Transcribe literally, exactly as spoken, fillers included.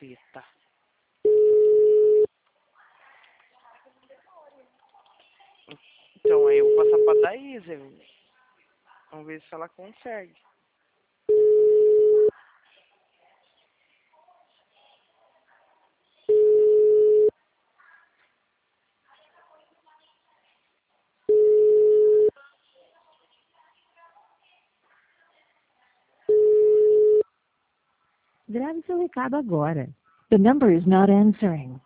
caceta. Então aí eu vou passar pra Daísa. Vamos ver se ela consegue. Grave seu recado agora. The number is not answering.